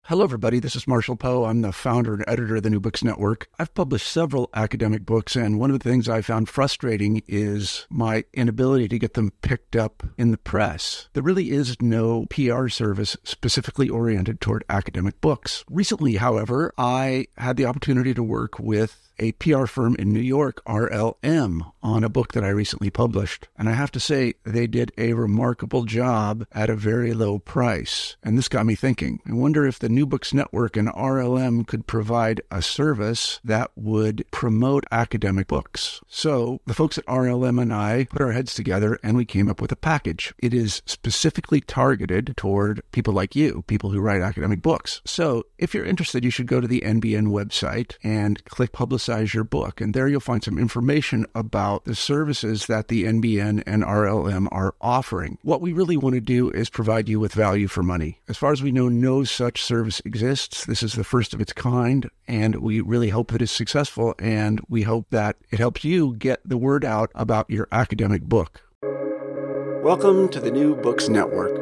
Hello, everybody. This is Marshall Poe. I'm the founder and editor of the New Books Network. I've published several academic books, and one of the things I found frustrating is my inability to get them picked up in the press. There really is no PR service specifically oriented toward academic books. Recently, however, I had the opportunity to work with a PR firm in New York, RLM, on a book that I recently published. And I have to say, they did a remarkable job at a very low price. And this got me thinking. I wonder if the New Books Network and RLM could provide a service that would promote academic books. So the folks at RLM and I put our heads together and we came up with a package. It is specifically targeted toward people like you, people who write academic books. So if you're interested, you should go to the NBN website and click Publicize Your Book. And there you'll find some information about the services that the NBN and RLM are offering. What we really want to do is provide you with value for money. As far as we know, no such service exists. This is the first of its kind, and we really hope that it's successful, and we hope that it helps you get the word out about your academic book. Welcome to the New Books Network.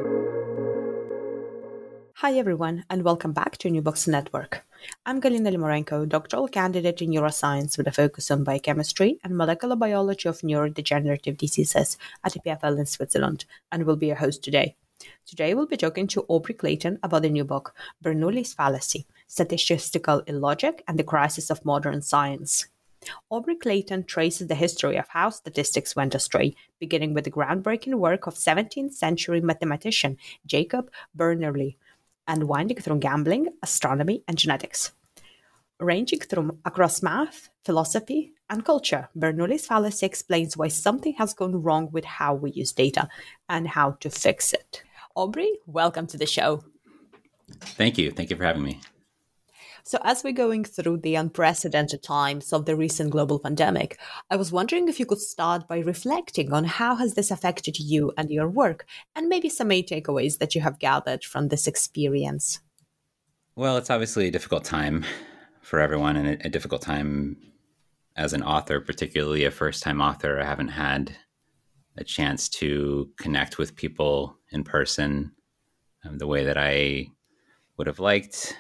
Hi everyone, and welcome back to New Books Network. I'm Galina Limorenko, doctoral candidate in neuroscience with a focus on biochemistry and molecular biology of neurodegenerative diseases at EPFL in Switzerland, and will be your host today. Today we'll be talking to Aubrey Clayton about the new book, Bernoulli's Fallacy, Statistical Illogic and the Crisis of Modern Science. Aubrey Clayton traces the history of how statistics went astray, beginning with the groundbreaking work of 17th century mathematician Jacob Bernoulli, and winding through gambling, astronomy, and genetics. Ranging through across math, philosophy, and culture, Bernoulli's fallacy explains why something has gone wrong with how we use data and how to fix it. Aubrey, welcome to the show. Thank you. Thank you for having me. So as we're going through the unprecedented times of the recent global pandemic, I was wondering if you could start by reflecting on how has this affected you and your work, and maybe some main takeaways that you have gathered from this experience. Well, it's obviously a difficult time for everyone, and a difficult time as an author, particularly a first-time author. I haven't had a chance to connect with people in person the way that I would have liked.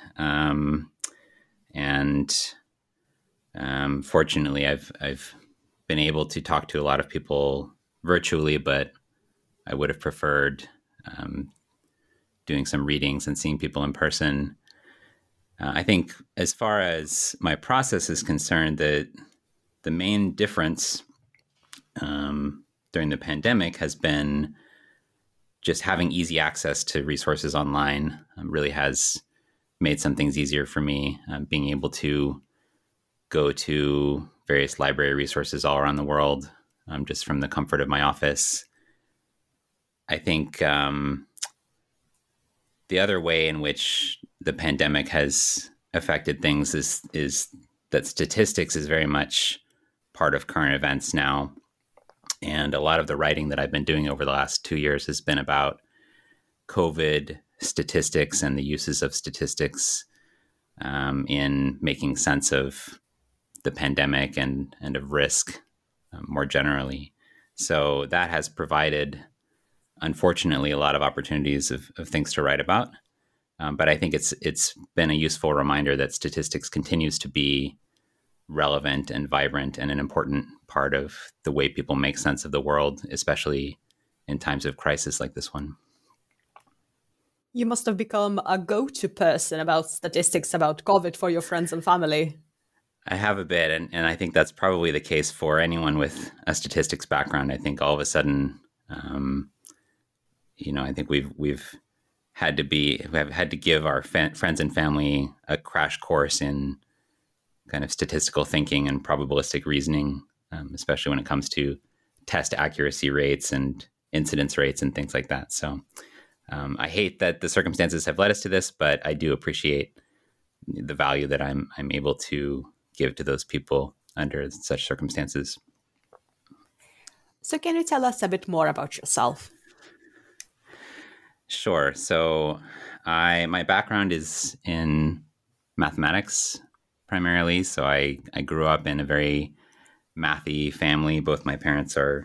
Fortunately, I've been able to talk to a lot of people virtually, but I would have preferred doing some readings and seeing people in person. I think as far as my process is concerned, the main difference during the pandemic has been just having easy access to resources online. Really has made some things easier for me, being able to go to various library resources all around the world, just from the comfort of my office. I think the other way in which the pandemic has affected things is that statistics is very much part of current events now. And a lot of the writing that I've been doing over the last 2 years has been about COVID statistics and the uses of statistics in making sense of the pandemic and of risk more generally. So that has provided, unfortunately, a lot of opportunities of things to write about. But I think it's been a useful reminder that statistics continues to be relevant and vibrant and an important part of the way people make sense of the world, especially in times of crisis like this one. You must have become a go-to person about statistics about COVID for your friends and family. I have a bit, and I think that's probably the case for anyone with a statistics background. I think all of a sudden, I think we've had to give our friends and family a crash course in kind of statistical thinking and probabilistic reasoning, especially when it comes to test accuracy rates and incidence rates and things like that. So I hate that the circumstances have led us to this, but I do appreciate the value that I'm able to give to those people under such circumstances. So can you tell us a bit more about yourself? Sure. So my background is in mathematics primarily. So I grew up in a very mathy family. Both my parents are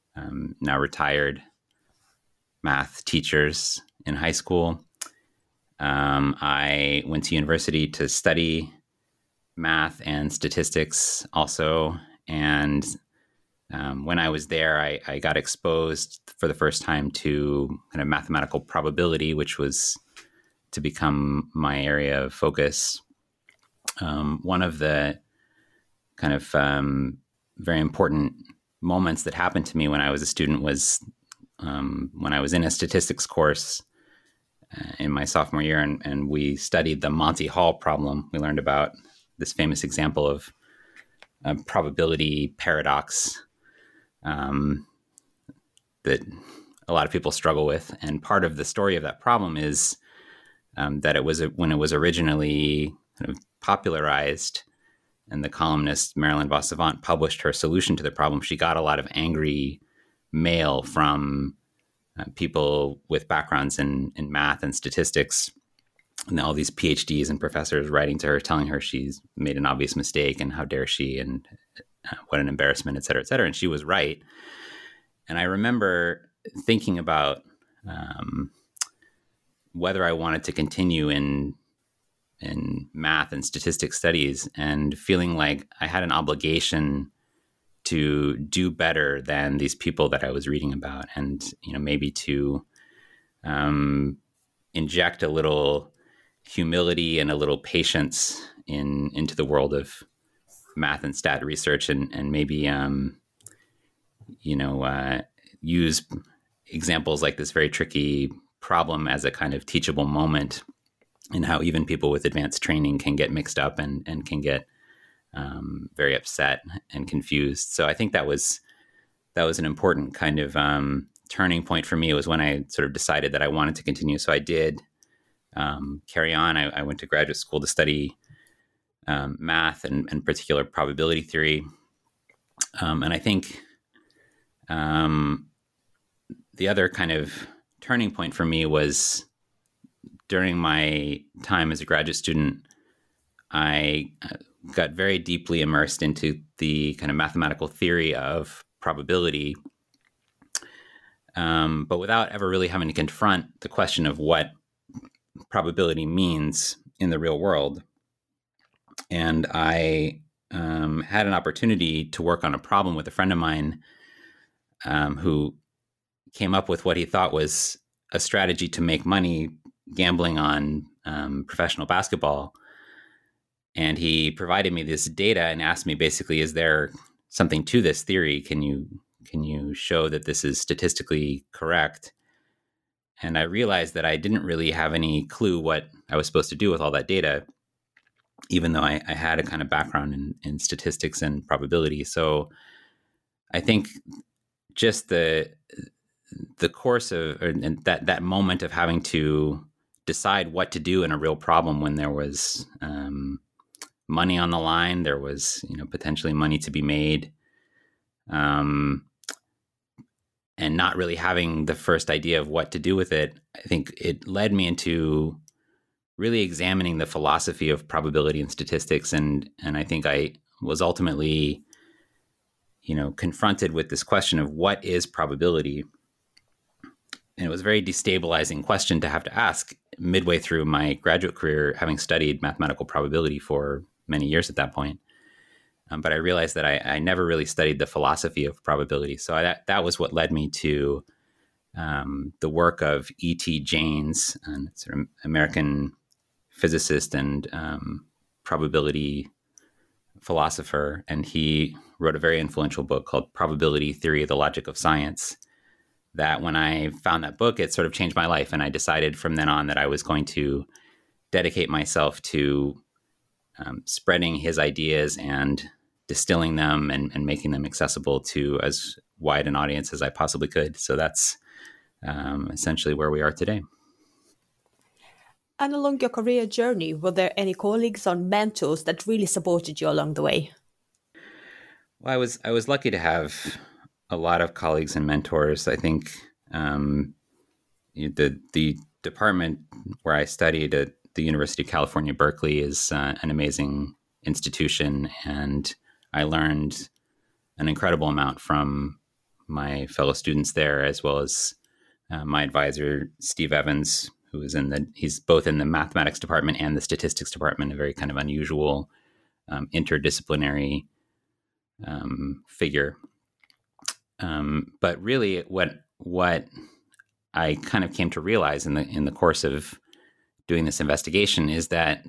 now retired math teachers in high school. I went to university to study math and statistics also. And when I was there, I got exposed for the first time to kind of mathematical probability, which was to become my area of focus. One of the kind of very important moments that happened to me when I was a student was when I was in a statistics course in my sophomore year, and we studied the Monty Hall problem. We learned about this famous example of a probability paradox that a lot of people struggle with. And part of the story of that problem is that it was when it was originally kind of popularized, and the columnist Marilyn Vos Savant published her solution to the problem, she got a lot of angry mail from people with backgrounds in math and statistics, and all these PhDs and professors writing to her, telling her she's made an obvious mistake and how dare she, and what an embarrassment, et cetera, et cetera. And she was right. And I remember thinking about whether I wanted to continue in math and statistics studies, and feeling like I had an obligation to do better than these people that I was reading about, and maybe to inject a little humility and a little patience into the world of math and stat research, and maybe use examples like this very tricky problem as a kind of teachable moment, and how even people with advanced training can get mixed up and can get very upset and confused. So I think that was an important kind of turning point for me. It was when I sort of decided that I wanted to continue. So I did carry on. I went to graduate school to study math and particular probability theory. And I think the other kind of turning point for me was during my time as a graduate student. I got very deeply immersed into the kind of mathematical theory of probability, but without ever really having to confront the question of what probability means in the real world. And I had an opportunity to work on a problem with a friend of mine who came up with what he thought was a strategy to make money gambling on professional basketball. And he provided me this data and asked me basically, is there something to this theory? Can you show that this is statistically correct? And I realized that I didn't really have any clue what I was supposed to do with all that data, even though I had a kind of background in statistics and probability. So I think just the course of that moment of having to decide what to do in a real problem when there was money on the line, there was potentially money to be made, and not really having the first idea of what to do with it, I think it led me into really examining the philosophy of probability and statistics, and I think I was ultimately confronted with this question of what is probability. And it was a very destabilizing question to have to ask midway through my graduate career, having studied mathematical probability for many years at that point. But I realized that I never really studied the philosophy of probability. So that was what led me to the work of E.T. Jaynes, an American physicist and probability philosopher. And he wrote a very influential book called Probability: Theory of the Logic of Science, that when I found that book, it sort of changed my life. And I decided from then on that I was going to dedicate myself to spreading his ideas and distilling them and making them accessible to as wide an audience as I possibly could. So that's essentially where we are today. And along your career journey, were there any colleagues or mentors that really supported you along the way? Well, I was lucky to have a lot of colleagues and mentors. I think the department where I studied at the University of California, Berkeley is an amazing institution, and I learned an incredible amount from my fellow students there, as well as my advisor, Steve Evans, he's both in the mathematics department and the statistics department, a very kind of unusual interdisciplinary figure. But really, what I kind of came to realize in the course of doing this investigation is that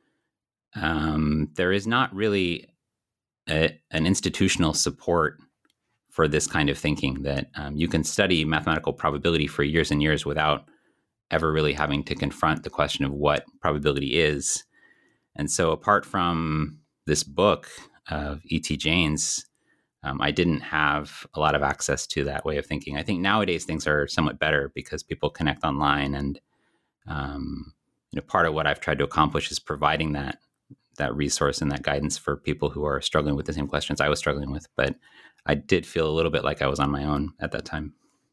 there is not really an institutional support for this kind of thinking, that you can study mathematical probability for years and years without ever really having to confront the question of what probability is. And so apart from this book of E.T. Jaynes, I didn't have a lot of access to that way of thinking. I think nowadays things are somewhat better because people connect online, and part of what I've tried to accomplish is providing that resource and that guidance for people who are struggling with the same questions I was struggling with. But I did feel a little bit like I was on my own at that time.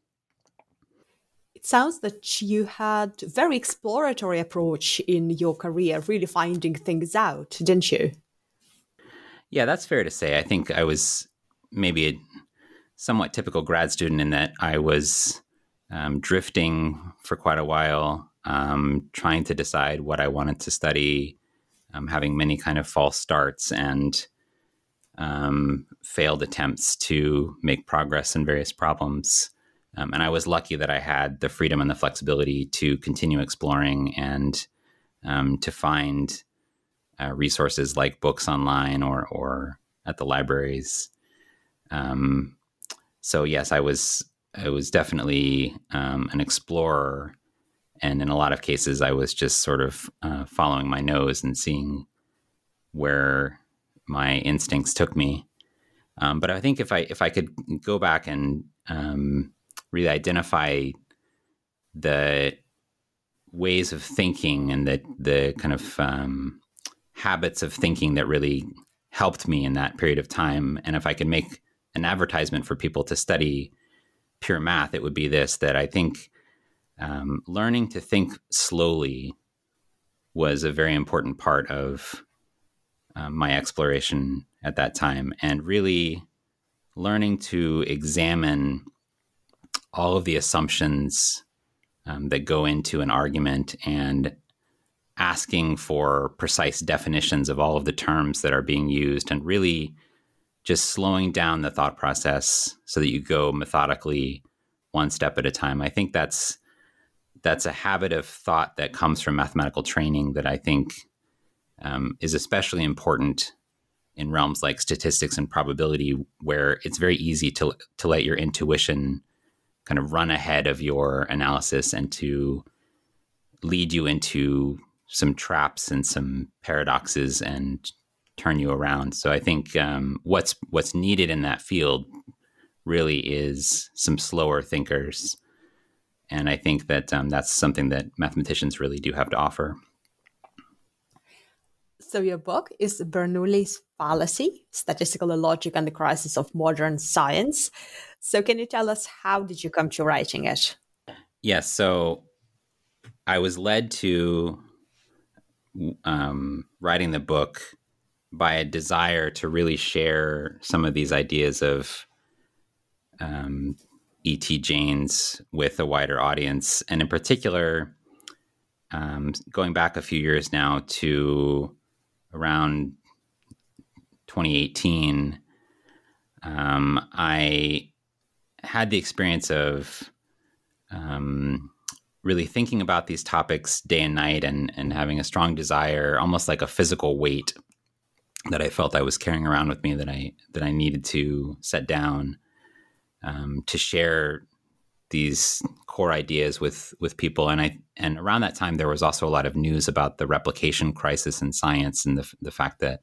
It sounds that you had a very exploratory approach in your career, really finding things out, didn't you? Yeah, that's fair to say. I think I was maybe a somewhat typical grad student in that I was drifting for quite a while, trying to decide what I wanted to study, having many kind of false starts and failed attempts to make progress in various problems. And I was lucky that I had the freedom and the flexibility to continue exploring and to find resources like books online or at the libraries. So yes, I was definitely an explorer. And in a lot of cases, I was just sort of following my nose and seeing where my instincts took me. But I think if I could go back and really identify the ways of thinking and the kind of habits of thinking that really helped me in that period of time, and if I could make an advertisement for people to study pure math, it would be this: that I think learning to think slowly was a very important part of my exploration at that time, and really learning to examine all of the assumptions that go into an argument and asking for precise definitions of all of the terms that are being used, and really just slowing down the thought process so that you go methodically one step at a time. I think that's a habit of thought that comes from mathematical training that I think is especially important in realms like statistics and probability, where it's very easy to let your intuition kind of run ahead of your analysis and to lead you into some traps and some paradoxes and turn you around. So I think what's needed in that field really is some slower thinkers. And I think that that's something that mathematicians really do have to offer. So your book is Bernoulli's Fallacy, Statistical Logic and the Crisis of Modern Science. So can you tell us, how did you come to writing it? Yes, so I was led to writing the book by a desire to really share some of these ideas of E.T. Jaynes with a wider audience. And in particular, going back a few years now to around 2018, I had the experience of really thinking about these topics day and night, and having a strong desire, almost like a physical weight that I felt I was carrying around with me, that I needed to set down, to share these core ideas with people. And around that time, there was also a lot of news about the replication crisis in science, and the fact that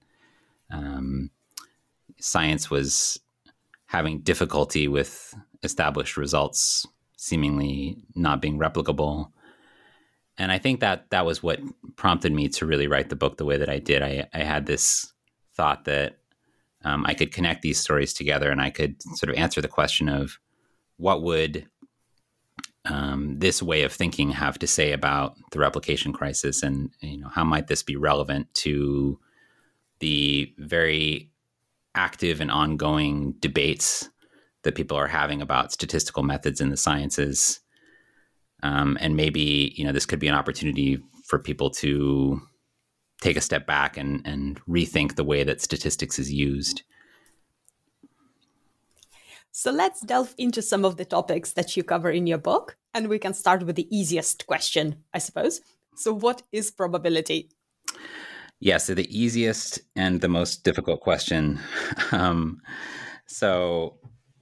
science was having difficulty with established results seemingly not being replicable. And I think that was what prompted me to really write the book the way that I did. I had this thought that I could connect these stories together, and I could sort of answer the question of what would this way of thinking have to say about the replication crisis, and how might this be relevant to the very active and ongoing debates that people are having about statistical methods in the sciences. And maybe, this could be an opportunity for people to take a step back and rethink the way that statistics is used. So let's delve into some of the topics that you cover in your book, and we can start with the easiest question, I suppose. So what is probability? Yeah, so the easiest and the most difficult question. So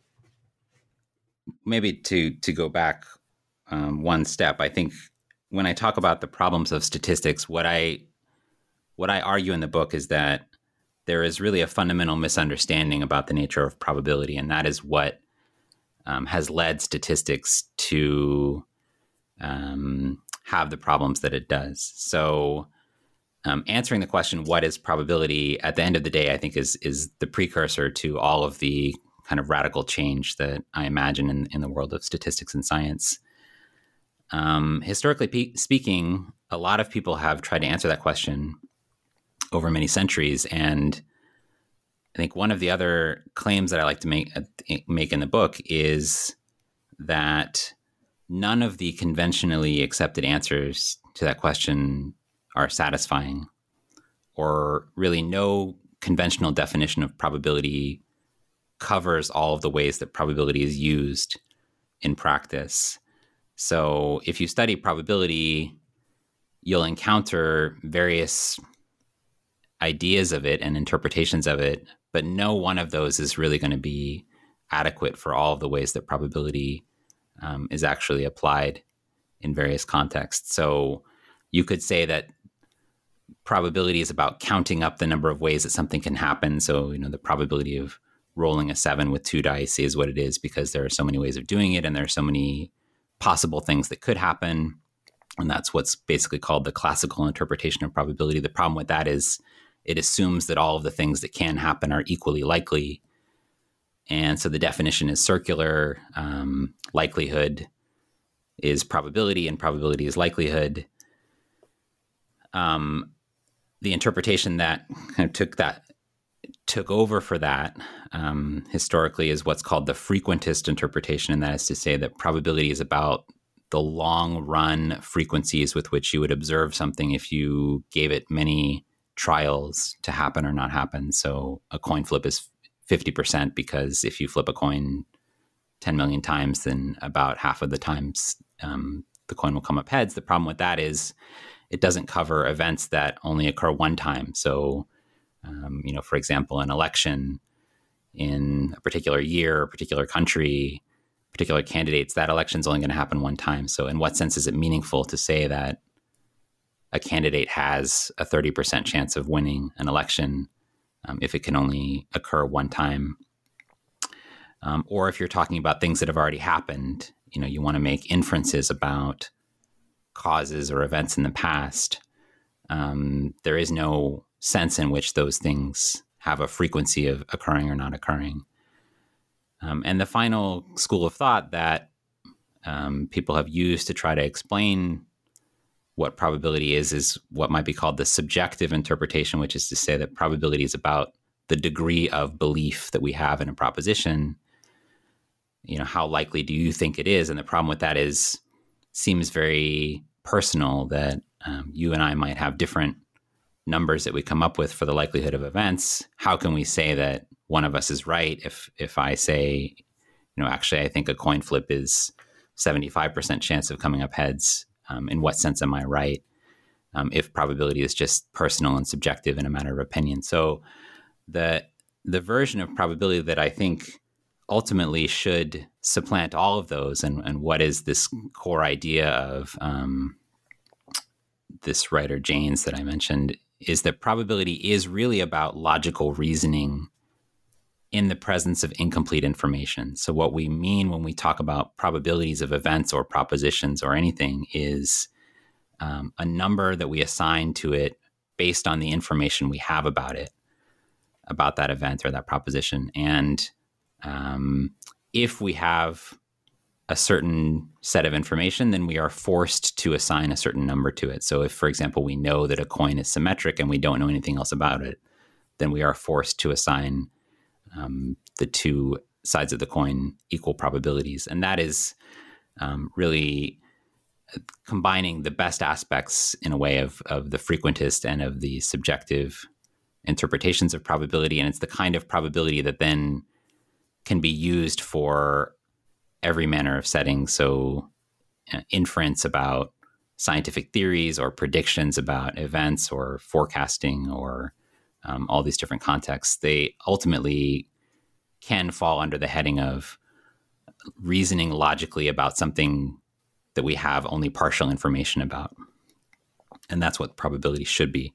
maybe to go back one step, I think when I talk about the problems of statistics, what I argue in the book is that there is really a fundamental misunderstanding about the nature of probability, and that is what has led statistics to have the problems that it does. So answering the question, what is probability, at the end of the day, I think is the precursor to all of the kind of radical change that I imagine in the world of statistics and science. Historically speaking, a lot of people have tried to answer that question over many centuries. And I think one of the other claims that I like to make in the book is that none of the conventionally accepted answers to that question are satisfying, or really no conventional definition of probability covers all of the ways that probability is used in practice. So if you study probability, you'll encounter various ideas of it and interpretations of it, but no one of those is really going to be adequate for all of the ways that probability is actually applied in various contexts. So you could say that probability is about counting up the number of ways that something can happen. So, the probability of rolling a 7 with 2 dice is what it is because there are so many ways of doing it and there are so many possible things that could happen. And that's what's basically called the classical interpretation of probability. The problem with that is it assumes that all of the things that can happen are equally likely. And so the definition is circular. Likelihood is probability and probability is likelihood. The interpretation that kind of took over for that historically is what's called the frequentist interpretation. And that is to say that probability is about the long run frequencies with which you would observe something if you gave it many trials to happen or not happen. So a coin flip is 50% because if you flip a coin 10 million times, then about half of the times the coin will come up heads. The problem with that is it doesn't cover events that only occur one time. So, for example, an election in a particular year, a particular country, particular candidates, that election's only going to happen one time. So in what sense is it meaningful to say that a candidate has a 30% chance of winning an election if it can only occur one time? Or if you're talking about things that have already happened, you want to make inferences about causes or events in the past. There is no sense in which those things have a frequency of occurring or not occurring. And the final school of thought that people have used to try to explain what probability is what might be called the subjective interpretation, which is to say that probability is about the degree of belief that we have in a proposition. How likely do you think it is? And the problem with that seems very personal, that you and I might have different numbers that we come up with for the likelihood of events. How can we say that one of us is right if I say, actually I think a coin flip is 75% chance of coming up heads? In what sense am I right? If probability is just personal and subjective and a matter of opinion. So the version of probability that I think ultimately should supplant all of those, and what is this core idea of this writer Jaynes that I mentioned, is that probability is really about logical reasoning in the presence of incomplete information. So what we mean when we talk about probabilities of events or propositions or anything is a number that we assign to it based on the information we have about it, about that event or that proposition. And if we have a certain set of information, then we are forced to assign a certain number to it. So if, for example, we know that a coin is symmetric and we don't know anything else about it, then we are forced to assign the two sides of the coin equal probabilities. And that is really combining the best aspects in a way of the frequentist and of the subjective interpretations of probability. And it's the kind of probability that then can be used for every manner of setting. So inference about scientific theories or predictions about events or forecasting or all these different contexts, they ultimately can fall under the heading of reasoning logically about something that we have only partial information about. And that's what probability should be.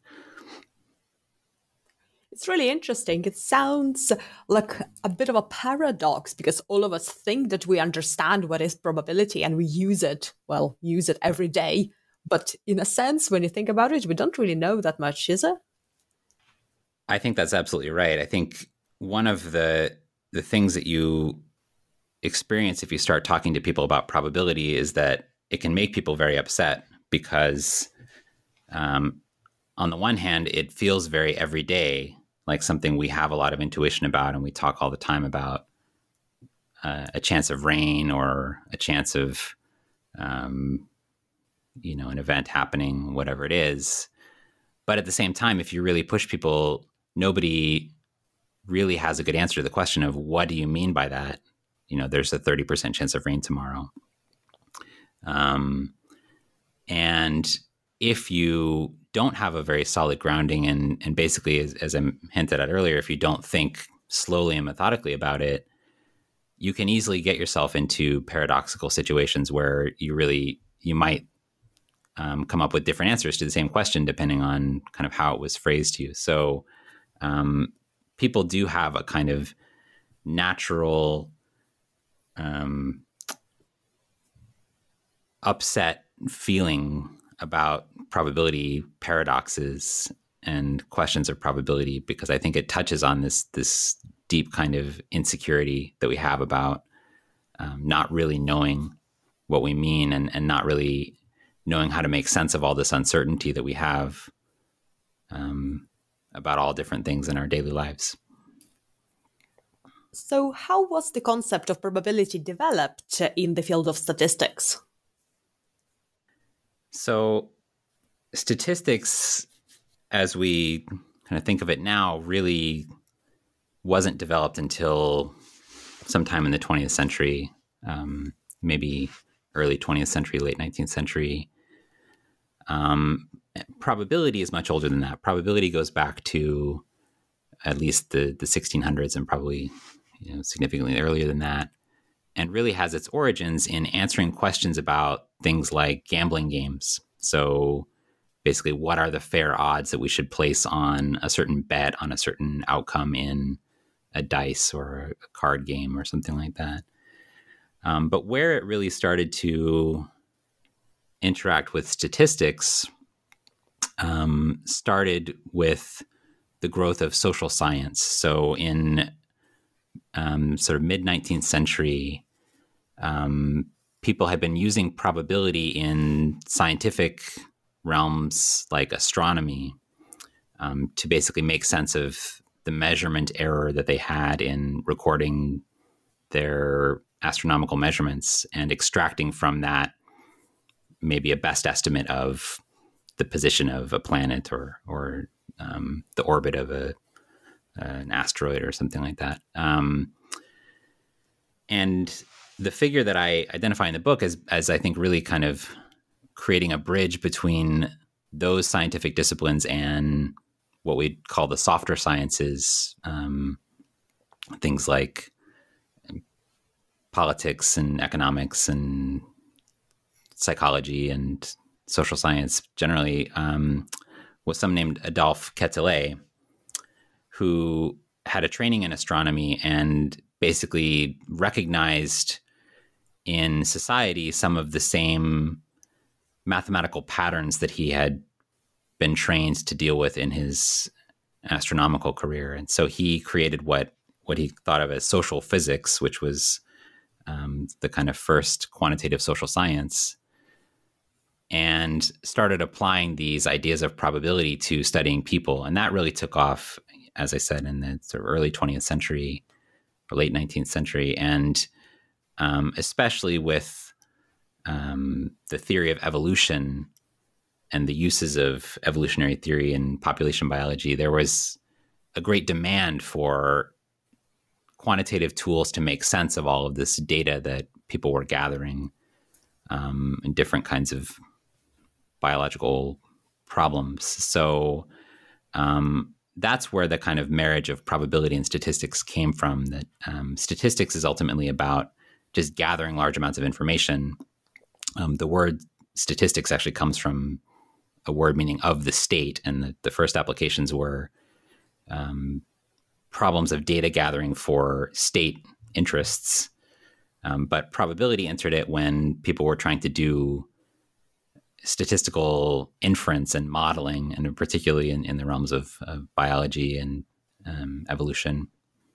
It's really interesting. It sounds like a bit of a paradox because all of us think that we understand what is probability and we use it every day. But in a sense, when you think about it, we don't really know that much, is it? I think that's absolutely right. I think one of the things that you experience if you start talking to people about probability is that it can make people very upset because on the one hand, it feels very everyday, like something we have a lot of intuition about and we talk all the time about a chance of rain or a chance of, an event happening, whatever it is. But at the same time, if you really push people, nobody really has a good answer to the question of what do you mean by that? There's a 30% chance of rain tomorrow. And if you don't have a very solid grounding and basically, as I hinted at earlier, if you don't think slowly and methodically about it, you can easily get yourself into paradoxical situations where you might come up with different answers to the same question depending on kind of how it was phrased to you. So people do have a kind of natural upset feeling about probability paradoxes and questions of probability, because I think it touches on this deep kind of insecurity that we have about not really knowing what we mean and not really knowing how to make sense of all this uncertainty that we have about all different things in our daily lives. So how was the concept of probability developed in the field of statistics? So statistics, as we kind of think of it now, really wasn't developed until sometime in the 20th century, maybe early 20th century, late 19th century. Probability is much older than that. Probability goes back to at least the 1600s and probably significantly earlier than that, and really has its origins in answering questions about things like gambling games. So basically, what are the fair odds that we should place on a certain bet, on a certain outcome in a dice or a card game or something like that. But where it really started to interact with statistics started with the growth of social science. So in sort of mid-19th century, people had been using probability in scientific realms like astronomy to basically make sense of the measurement error that they had in recording their astronomical measurements and extracting from that maybe a best estimate of the position of a planet or the orbit of an asteroid or something like that. And the figure that I identify in the book as I think really kind of creating a bridge between those scientific disciplines and what we call the softer sciences, things like politics and economics and psychology and social science generally, was someone named Adolphe Quetelet, who had a training in astronomy and basically recognized in society some of the same mathematical patterns that he had been trained to deal with in his astronomical career. And so he created what he thought of as social physics, which was the kind of first quantitative social science, and started applying these ideas of probability to studying people. And that really took off, as I said, in the sort of early 20th century or late 19th century. And especially with the theory of evolution and the uses of evolutionary theory in population biology, there was a great demand for quantitative tools to make sense of all of this data that people were gathering in different kinds of biological problems. So that's where the kind of marriage of probability and statistics came from, that statistics is ultimately about just gathering large amounts of information. The word statistics actually comes from a word meaning of the state, and the first applications were problems of data gathering for state interests. But probability entered it when people were trying to do statistical inference and modeling, and particularly in the realms of biology and evolution.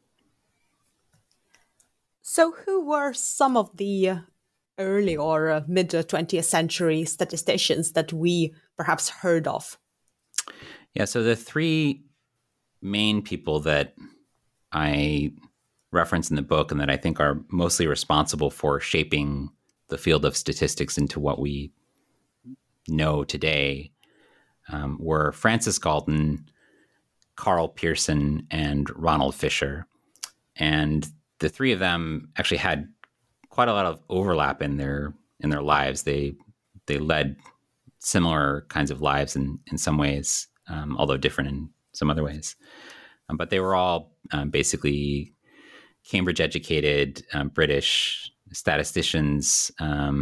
So who were some of the early or mid 20th century statisticians that we perhaps heard of? Yeah, so the three main people that I reference in the book and that I think are mostly responsible for shaping the field of statistics into what we know today were Francis Galton, Karl Pearson, and Ronald Fisher. And the three of them actually had quite a lot of overlap in their lives. They led similar kinds of lives in some ways, although different in some other ways. But they were all basically Cambridge-educated British statisticians,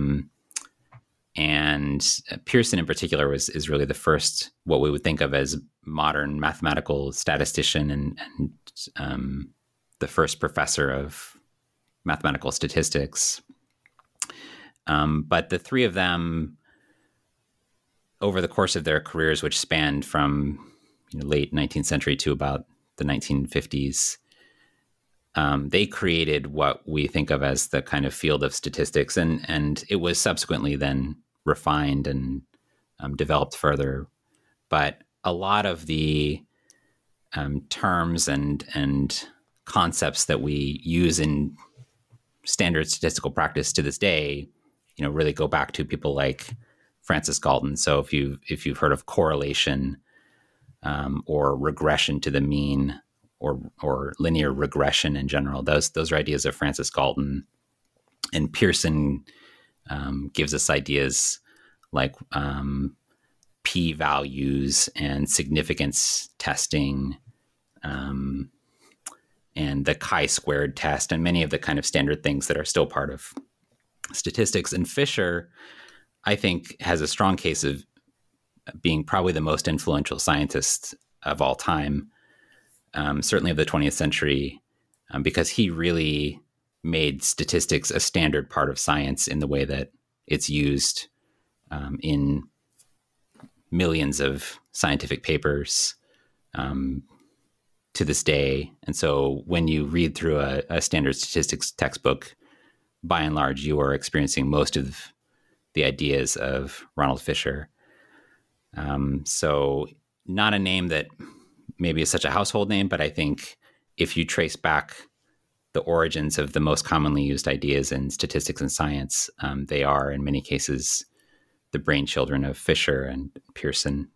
and Pearson in particular is really the first, what we would think of as modern mathematical statistician, and the first professor of mathematical statistics. But the three of them, over the course of their careers, which spanned from late 19th century to about the 1950s, they created what we think of as the kind of field of statistics, and it was subsequently then refined and developed further. But a lot of the terms and concepts that we use in standard statistical practice to this day, really go back to people like Francis Galton. So if you've heard of correlation or regression to the mean, or linear regression in general, those are ideas of Francis Galton. And Pearson gives us ideas like p-values and significance testing, and the chi-squared test, and many of the kind of standard things that are still part of statistics. And Fisher, I think, has a strong case of being probably the most influential scientist of all time, certainly of the 20th century, because he really made statistics a standard part of science in the way that it's used in millions of scientific papers to this day. And so when you read through a standard statistics textbook, by and large, you are experiencing most of the ideas of Ronald Fisher. So not a name that maybe is such a household name, but I think if you trace back the origins of the most commonly used ideas in statistics and science, they are in many cases the brainchildren of Fisher and Pearson.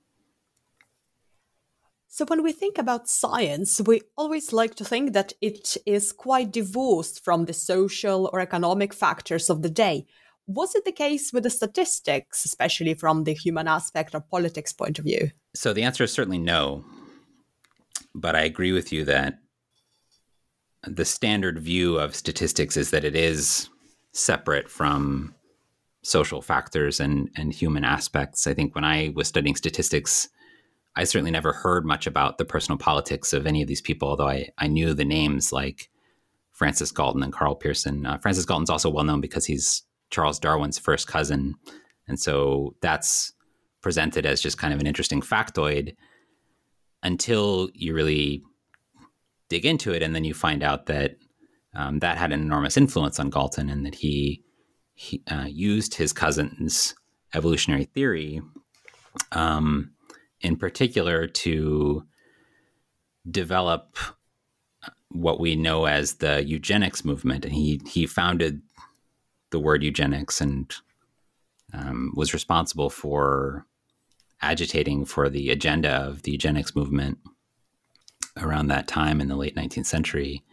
So when we think about science, we always like to think that it is quite divorced from the social or economic factors of the day. Was it the case with the statistics, especially from the human aspect or politics point of view? So the answer is certainly no. But I agree with you that the standard view of statistics is that it is separate from social factors and human aspects. I think when I was studying statistics, I certainly never heard much about the personal politics of any of these people, although I knew the names like Francis Galton and Karl Pearson. Francis Galton's also well known because he's Charles Darwin's first cousin. And so that's presented as just kind of an interesting factoid until you really dig into it. And then you find out that that had an enormous influence on Galton, and that he used his cousin's evolutionary theory in particular to develop what we know as the eugenics movement. And he founded the word eugenics and was responsible for agitating for the agenda of the eugenics movement around that time in the late 19th century.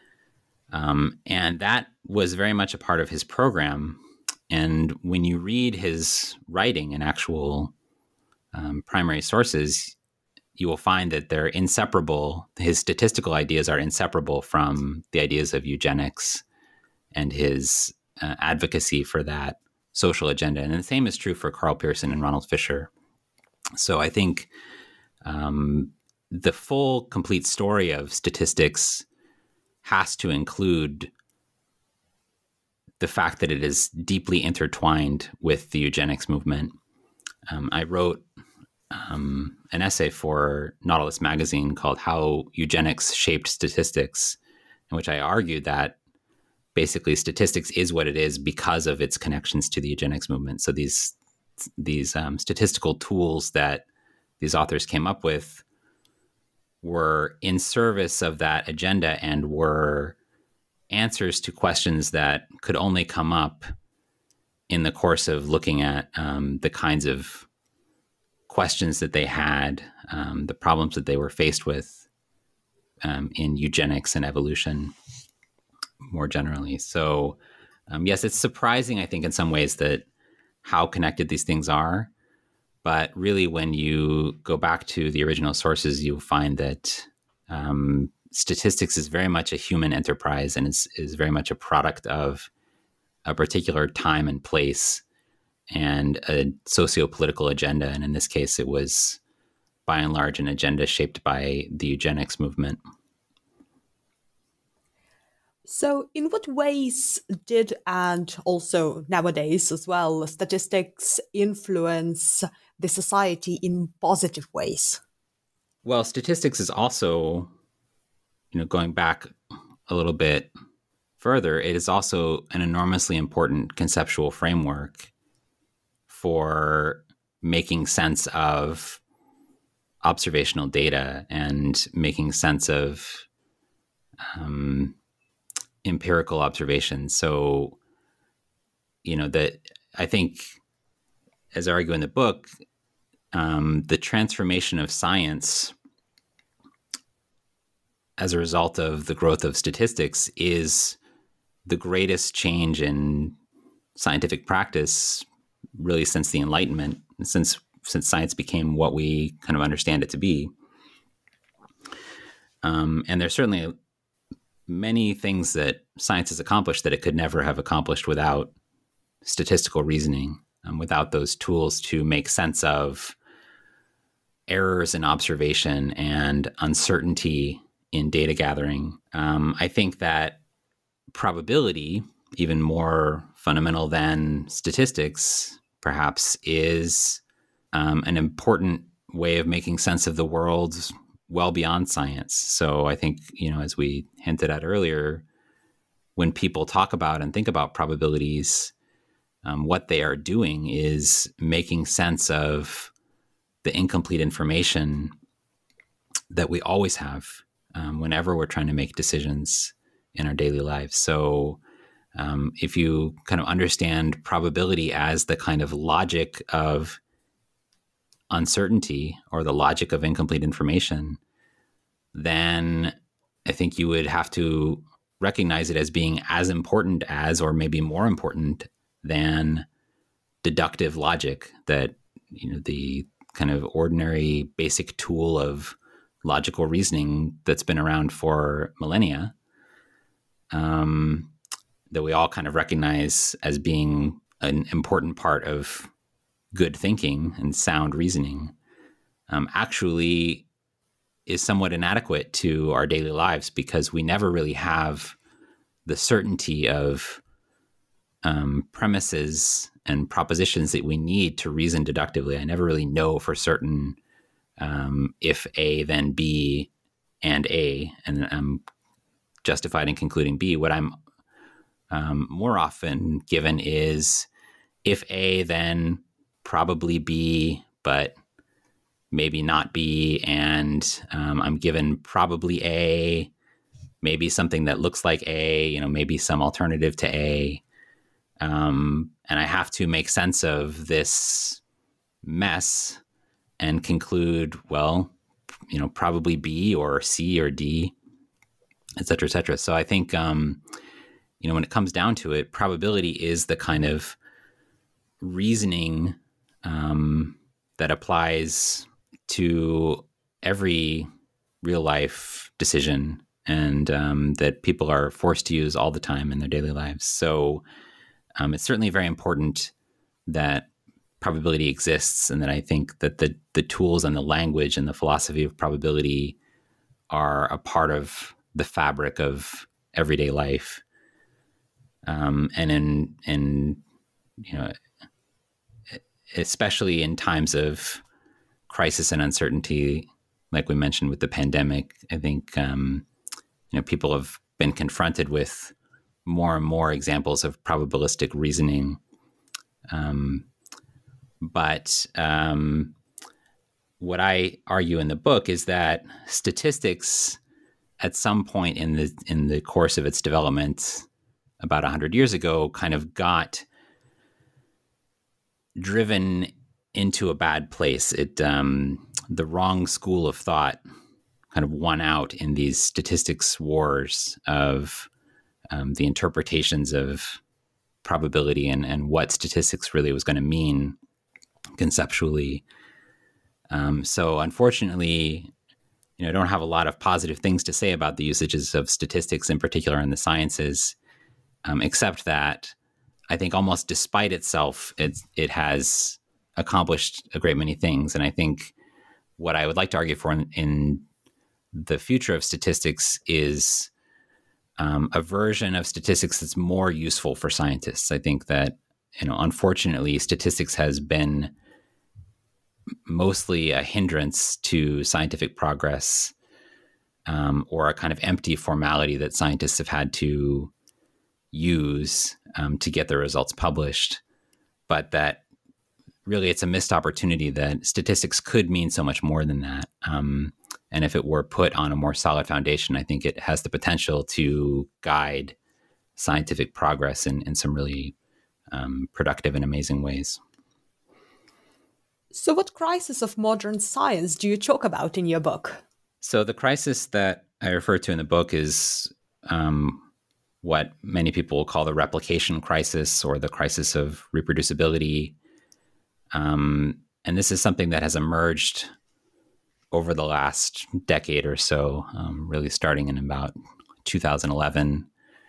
And that was very much a part of his program. And when you read his writing and actual primary sources, you will find that they're inseparable. His statistical ideas are inseparable from the ideas of eugenics and his advocacy for that social agenda. And the same is true for Karl Pearson and Ronald Fisher. So I think the full, complete story of statistics has to include the fact that it is deeply intertwined with the eugenics movement. I wrote an essay for Nautilus magazine called How Eugenics Shaped Statistics, in which I argued that basically statistics is what it is because of its connections to the eugenics movement. So these statistical tools that these authors came up with were in service of that agenda and were answers to questions that could only come up in the course of looking at the kinds of questions that they had, the problems that they were faced with in eugenics and evolution more generally. So yes, it's surprising, I think, in some ways that how connected these things are. But really, when you go back to the original sources, you'll find that statistics is very much a human enterprise and is very much a product of a particular time and place and a socio-political agenda. And in this case, it was, by and large, an agenda shaped by the eugenics movement. So in what ways did, and also nowadays as well, statistics influence the society in positive ways? Well, statistics is also, going back a little bit further, it is also an enormously important conceptual framework for making sense of observational data and making sense of empirical observations. So, that I think, as I argue in the book, the transformation of science as a result of the growth of statistics is the greatest change in scientific practice, really, since the Enlightenment, since science became what we kind of understand it to be. And there's certainly many things that science has accomplished that it could never have accomplished without statistical reasoning, without those tools to make sense of errors in observation and uncertainty in data gathering. I think that probability, even more fundamental than statistics, perhaps, is an important way of making sense of the world well beyond science. So I think, as we hinted at earlier, when people talk about and think about probabilities, what they are doing is making sense of the incomplete information that we always have whenever we're trying to make decisions in our daily lives. So if you kind of understand probability as the kind of logic of uncertainty or the logic of incomplete information, then I think you would have to recognize it as being as important as, or maybe more important than, deductive logic, that, the kind of ordinary basic tool of logical reasoning that's been around for millennia, that we all kind of recognize as being an important part of good thinking and sound reasoning, actually is somewhat inadequate to our daily lives, because we never really have the certainty of premises and propositions that we need to reason deductively. I never really know for certain if A, then B, and A, and I'm justified in concluding B. What I'm more often given is if A, then probably B, but maybe not B, and I'm given probably A, maybe something that looks like A, maybe some alternative to A. And I have to make sense of this mess and conclude, well, probably B or C or D, et cetera, et cetera. So I think, when it comes down to it, probability is the kind of reasoning that applies to every real life decision and that people are forced to use all the time in their daily lives. So it's certainly very important that probability exists, and that I think that the tools and the language and the philosophy of probability are a part of the fabric of everyday life. And in especially in times of crisis and uncertainty, like we mentioned with the pandemic, I think people have been confronted with more and more examples of probabilistic reasoning. But what I argue in the book is that statistics, at some point in the course of its development, about 100 years ago, kind of got driven into a bad place. The wrong school of thought kind of won out in these statistics wars of the interpretations of probability and what statistics really was going to mean conceptually. So unfortunately, I don't have a lot of positive things to say about the usages of statistics, in particular in the sciences, except that I think almost despite itself, it has accomplished a great many things. And I think what I would like to argue for in the future of statistics is a version of statistics that's more useful for scientists. I think that, unfortunately, statistics has been mostly a hindrance to scientific progress, or a kind of empty formality that scientists have had to use to get their results published, but that really it's a missed opportunity, that statistics could mean so much more than that. And if it were put on a more solid foundation, I think it has the potential to guide scientific progress in some really productive and amazing ways. So what crisis of modern science do you talk about in your book? So the crisis that I refer to in the book is what many people will call the replication crisis, or the crisis of reproducibility. And this is something that has emerged over the last decade or so, really starting in about 2011.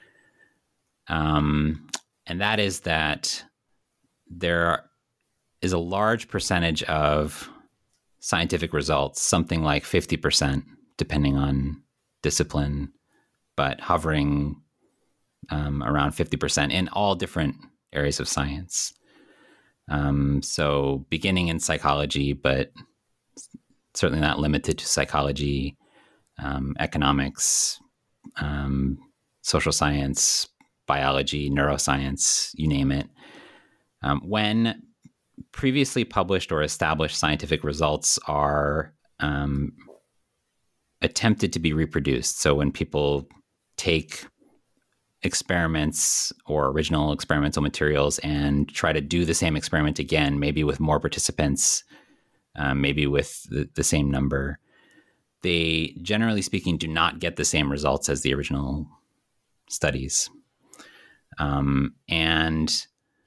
And that is that there is a large percentage of scientific results, something like 50%, depending on discipline, but hovering around 50% in all different areas of science. So beginning in psychology, but certainly not limited to psychology, economics, social science, biology, neuroscience, you name it. When previously published or established scientific results are attempted to be reproduced, so when people take experiments or original experimental materials and try to do the same experiment again, maybe with more participants, maybe with the same number, they, generally speaking, do not get the same results as the original studies. And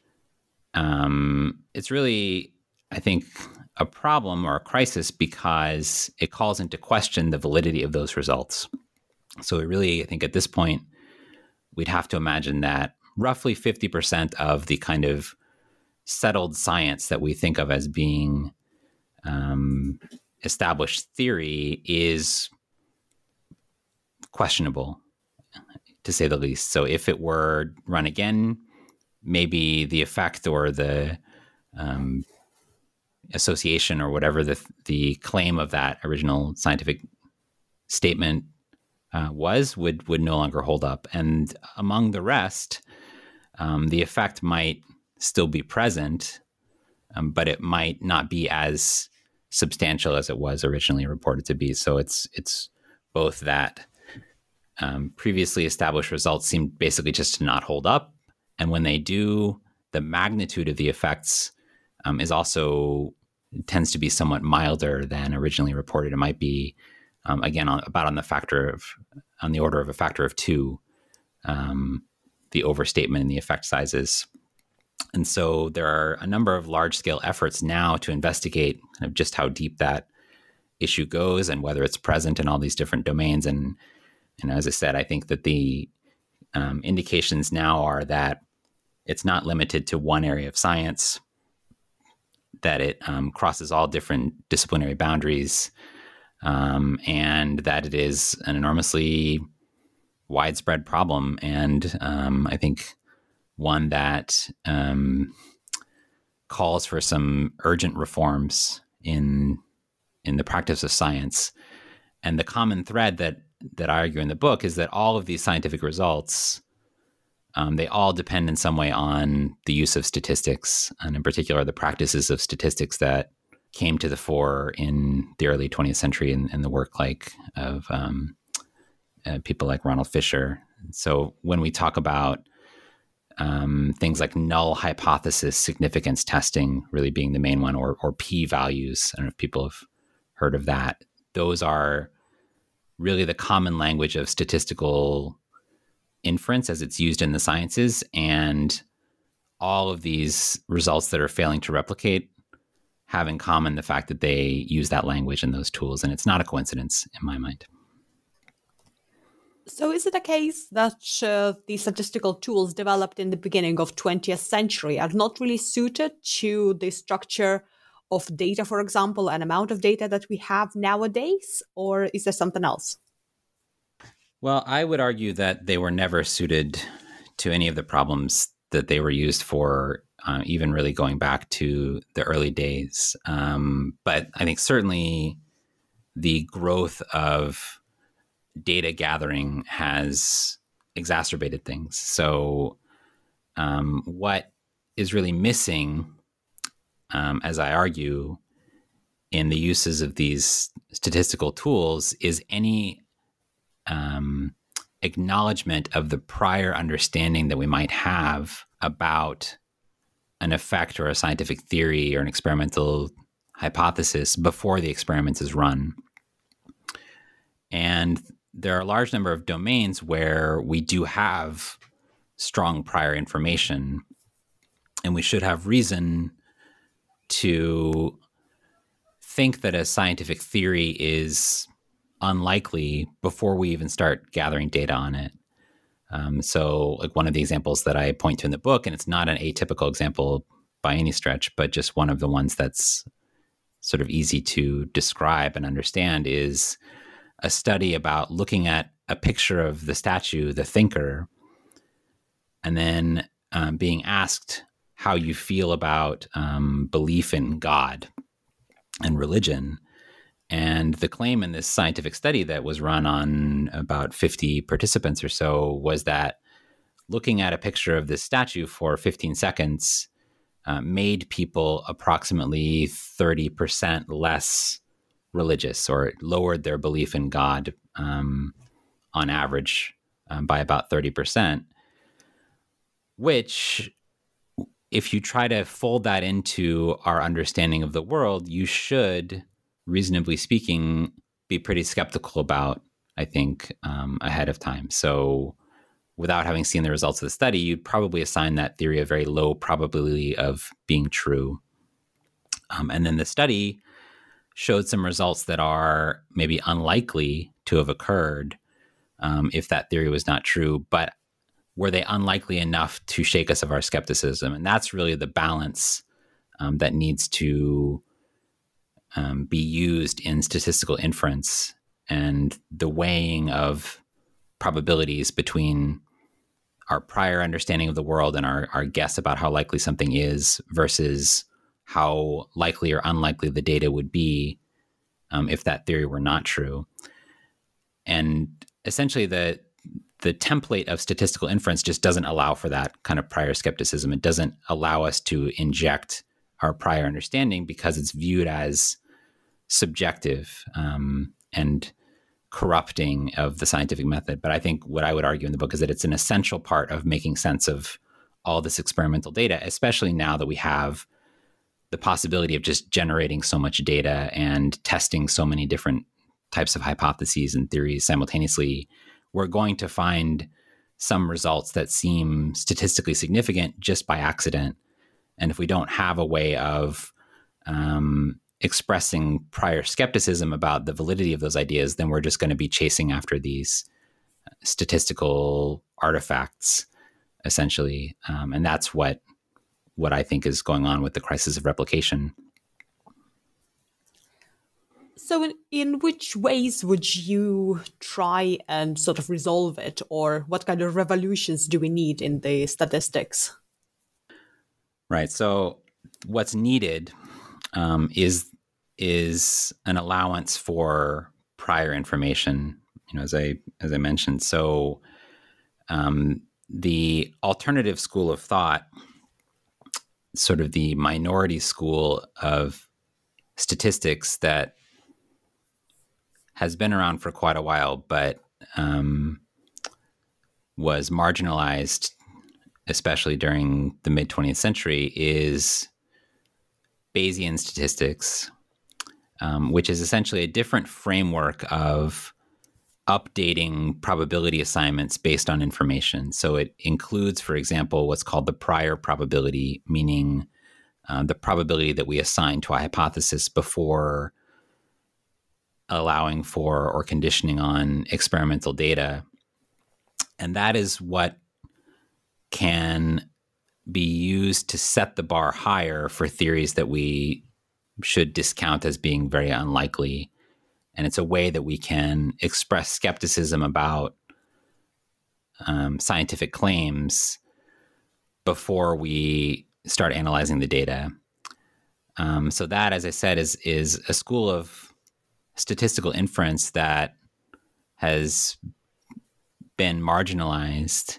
it's really, I think, a problem or a crisis because it calls into question the validity of those results. So it really, I think at this point, we'd have to imagine that roughly 50% of the kind of settled science that we think of as being established theory is questionable, to say the least. So if it were run again, maybe the effect or the association or whatever the claim of that original scientific statement would no longer hold up. And among the rest, the effect might still be present, but it might not be as substantial as it was originally reported to be. So it's both that previously established results seem basically just to not hold up, And when they do, the magnitude of the effects is also tends to be somewhat milder than originally reported. It might be, again, on the order of a factor of 2, the overstatement in the effect sizes. And so there are a number of large-scale efforts now to investigate kind of just how deep that issue goes and whether it's present in all these different domains. And as I said, I think that the indications now are that it's not limited to one area of science, that it crosses all different disciplinary boundaries, and that it is an enormously widespread problem. And I think one that calls for some urgent reforms in the practice of science. And the common thread that I argue in the book is that all of these scientific results, they all depend in some way on the use of statistics, and in particular, the practices of statistics that came to the fore in the early 20th century in the work of people like Ronald Fisher. So when we talk about things like null hypothesis significance testing really being the main one, or p-values, I don't know if people have heard of that. Those are really the common language of statistical inference as it's used in the sciences, and all of these results that are failing to replicate have in common the fact that they use that language and those tools, and it's not a coincidence in my mind. So is it a case that the statistical tools developed in the beginning of 20th century are not really suited to the structure of data, for example, and amount of data that we have nowadays, or is there something else? Well, I would argue that they were never suited to any of the problems that they were used for, even really going back to the early days. But I think certainly the growth of data gathering has exacerbated things. So what is really missing, as I argue, in the uses of these statistical tools is any acknowledgement of the prior understanding that we might have about an effect or a scientific theory or an experimental hypothesis before the experiment is run. And there are a large number of domains where we do have strong prior information, and we should have reason to think that a scientific theory is unlikely before we even start gathering data on it. So like one of the examples that I point to in the book, and it's not an atypical example by any stretch, but just one of the ones that's sort of easy to describe and understand, is a study about looking at a picture of the statue, the thinker, and then being asked how you feel about belief in God and religion. And the claim in this scientific study that was run on about 50 participants or so was that looking at a picture of this statue for 15 seconds made people approximately 30% less religious, or it lowered their belief in God on average by about 30%, which, if you try to fold that into our understanding of the world, you should, reasonably speaking, be pretty skeptical about, I think, ahead of time. So without having seen the results of the study, you'd probably assign that theory a very low probability of being true. And then the study showed some results that are maybe unlikely to have occurred if that theory was not true, but were they unlikely enough to shake us of our skepticism? And that's really the balance that needs to be used in statistical inference, and the weighing of probabilities between our prior understanding of the world and our guess about how likely something is versus how likely or unlikely the data would be if that theory were not true. And essentially the template of statistical inference just doesn't allow for that kind of prior skepticism. It doesn't allow us to inject our prior understanding because it's viewed as subjective and corrupting of the scientific method. But I think what I would argue in the book is that it's an essential part of making sense of all this experimental data, especially now that we have the possibility of just generating so much data and testing so many different types of hypotheses and theories simultaneously. We're going to find some results that seem statistically significant just by accident. And if we don't have a way of expressing prior skepticism about the validity of those ideas, then we're just going to be chasing after these statistical artifacts, essentially. And that's what I think is going on with the crisis of replication. So in which ways would you try and sort of resolve it, or what kind of revolutions do we need in the statistics? Right. So what's needed is an allowance for prior information, as I mentioned. So the alternative school of thought, sort of the minority school of statistics that has been around for quite a while, but was marginalized, especially during the mid-20th century, is Bayesian statistics, which is essentially a different framework of updating probability assignments based on information. So it includes, for example, what's called the prior probability, meaning the probability that we assign to a hypothesis before allowing for or conditioning on experimental data. And that is what can be used to set the bar higher for theories that we should discount as being very unlikely. And it's a way that we can express skepticism about scientific claims before we start analyzing the data. So that, as I said, is a school of statistical inference that has been marginalized,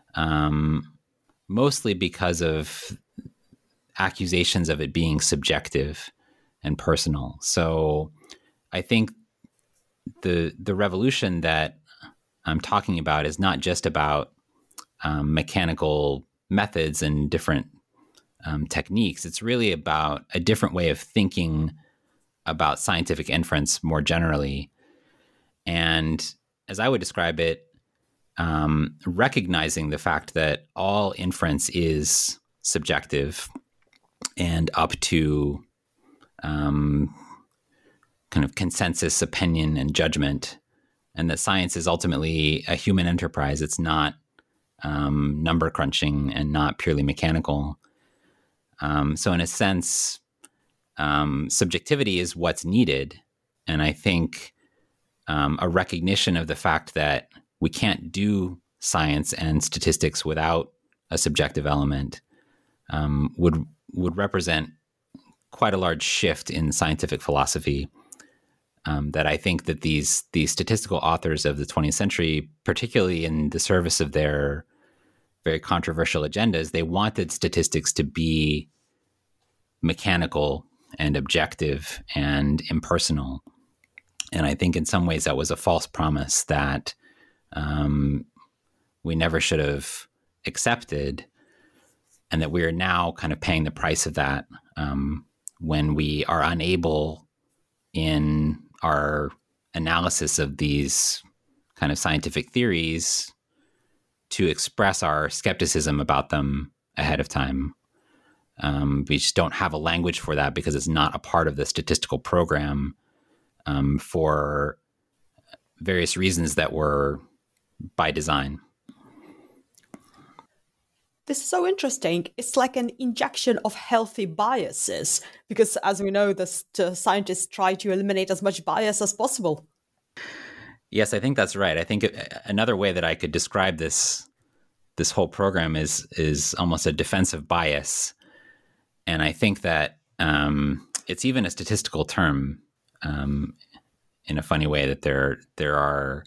mostly because of accusations of it being subjective and personal. So I think the revolution that I'm talking about is not just about mechanical methods and different techniques. It's really about a different way of thinking about scientific inference more generally. And as I would describe it, recognizing the fact that all inference is subjective and up to kind of consensus opinion and judgment, and that science is ultimately a human enterprise. It's not number crunching and not purely mechanical. So in a sense, subjectivity is what's needed. And I think a recognition of the fact that we can't do science and statistics without a subjective element would represent quite a large shift in scientific philosophy. That I think that these statistical authors of the 20th century, particularly in the service of their very controversial agendas, they wanted statistics to be mechanical and objective and impersonal. And I think in some ways that was a false promise that we never should have accepted, and that we are now kind of paying the price of that when we are unable in our analysis of these kind of scientific theories to express our skepticism about them ahead of time. We just don't have a language for that because it's not a part of the statistical program for various reasons that were by design. This is so interesting. It's like an injection of healthy biases, because as we know, the scientists try to eliminate as much bias as possible. Yes, I think that's right. I think another way that I could describe this whole program is almost a defensive bias. And I think that it's even a statistical term in a funny way, that there are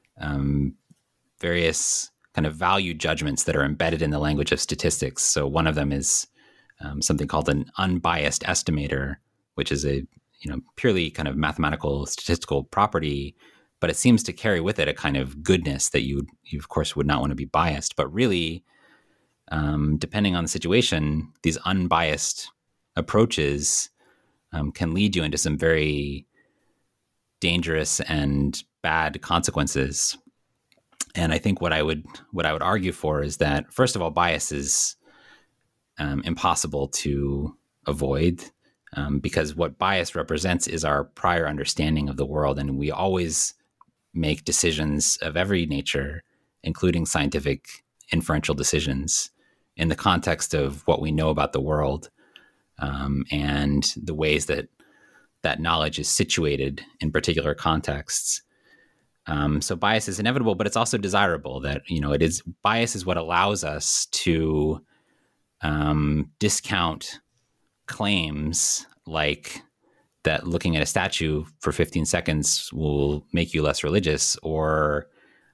various kind of value judgments that are embedded in the language of statistics. So one of them is something called an unbiased estimator, which is a purely kind of mathematical statistical property, but it seems to carry with it a kind of goodness that you of course would not want to be biased. But really, depending on the situation, these unbiased approaches can lead you into some very dangerous and bad consequences. And I think what I would argue for is that, first of all, bias is impossible to avoid, because what bias represents is our prior understanding of the world. And we always make decisions of every nature, including scientific inferential decisions, in the context of what we know about the world, and the ways that knowledge is situated in particular contexts. So bias is inevitable, but it's also desirable. That, bias is what allows us to discount claims like that looking at a statue for 15 seconds will make you less religious, or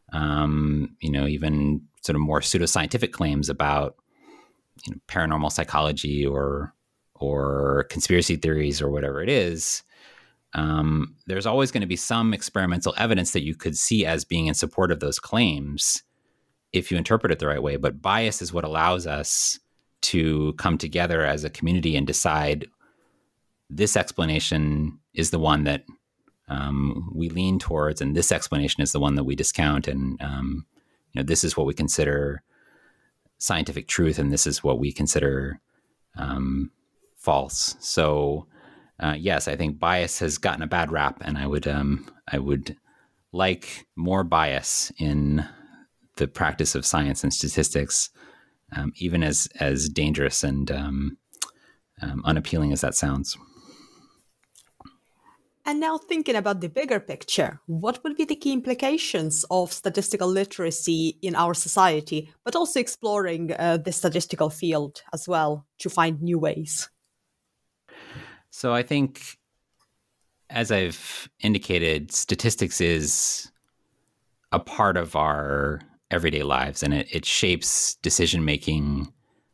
even sort of more pseudoscientific claims about paranormal psychology or conspiracy theories or whatever it is. There's always going to be some experimental evidence that you could see as being in support of those claims if you interpret it the right way. But bias is what allows us to come together as a community and decide this explanation is the one that we lean towards, and this explanation is the one that we discount. And this is what we consider scientific truth, and this is what we consider false. So yes, I think bias has gotten a bad rap, and I would like more bias in the practice of science and statistics, even as dangerous and unappealing as that sounds. And now, thinking about the bigger picture, what would be the key implications of statistical literacy in our society, but also exploring the statistical field as well to find new ways? So I think, as I've indicated, statistics is a part of our everyday lives, and it shapes decision-making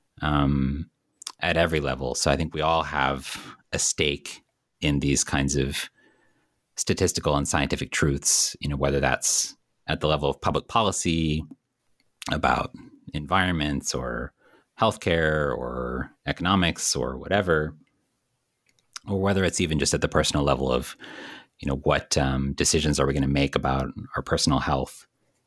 at every level. So I think we all have a stake in these kinds of statistical and scientific truths, whether that's at the level of public policy about environments or healthcare or economics or whatever, or whether it's even just at the personal level of, what decisions are we going to make about our personal health.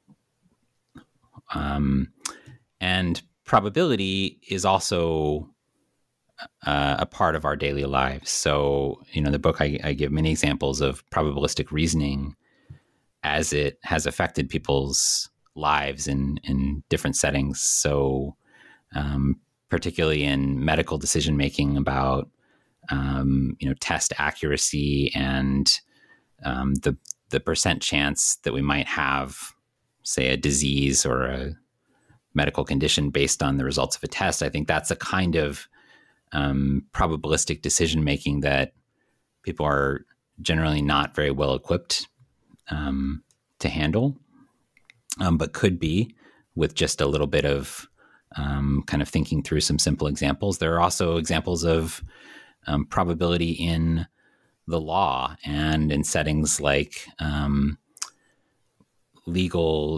And probability is also a part of our daily lives. So, in the book, I give many examples of probabilistic reasoning as it has affected people's lives in different settings. So, particularly in medical decision making about, test accuracy and the percent chance that we might have, say, a disease or a medical condition based on the results of a test. I think that's a kind of probabilistic decision-making that people are generally not very well equipped to handle, but could be with just a little bit of kind of thinking through some simple examples. There are also examples of probability in the law and in settings like legal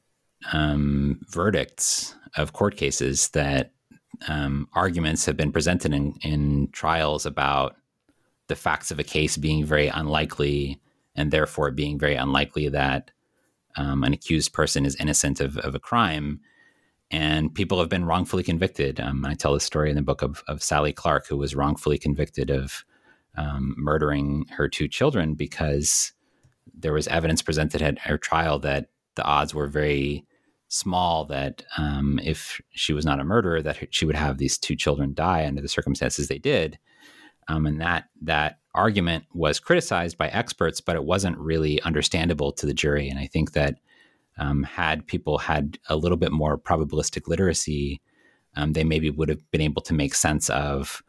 verdicts of court cases that arguments have been presented in trials about the facts of a case being very unlikely, and therefore being very unlikely that an accused person is innocent of a crime. And people have been wrongfully convicted. I tell the story in the book of Sally Clark, who was wrongfully convicted of murdering her 2 children because there was evidence presented at her trial that the odds were very small that if she was not a murderer, that she would have these 2 children die under the circumstances they did. And that argument was criticized by experts, but it wasn't really understandable to the jury. And I think that had people had a little bit more probabilistic literacy, they maybe would have been able to make sense of,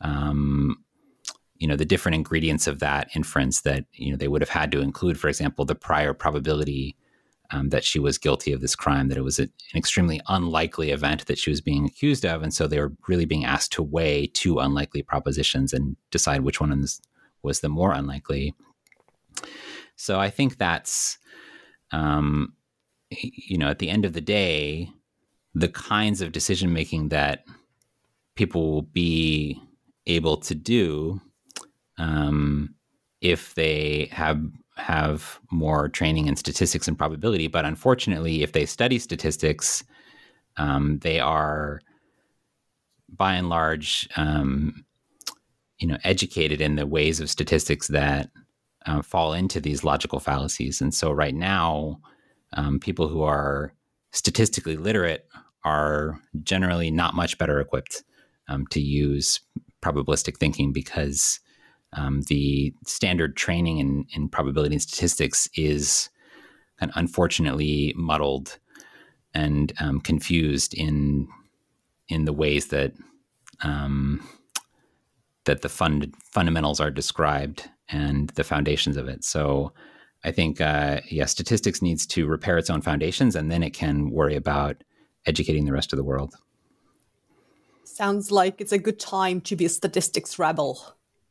the different ingredients of that inference that, they would have had to include, for example, the prior probability that she was guilty of this crime, that it was an extremely unlikely event that she was being accused of. And so they were really being asked to weigh 2 unlikely propositions and decide which one was the more unlikely. So I think that's, at the end of the day, the kinds of decision making that people will be able to do if they have more training in statistics and probability. But unfortunately, if they study statistics, they are by and large, educated in the ways of statistics that fall into these logical fallacies. And so right now, people who are statistically literate are generally not much better equipped to use probabilistic thinking, because the standard training in probability and statistics is unfortunately muddled and confused in the ways that that the fundamentals are described and the foundations of it. So I think, statistics needs to repair its own foundations, and then it can worry about educating the rest of the world. Sounds like it's a good time to be a statistics rebel.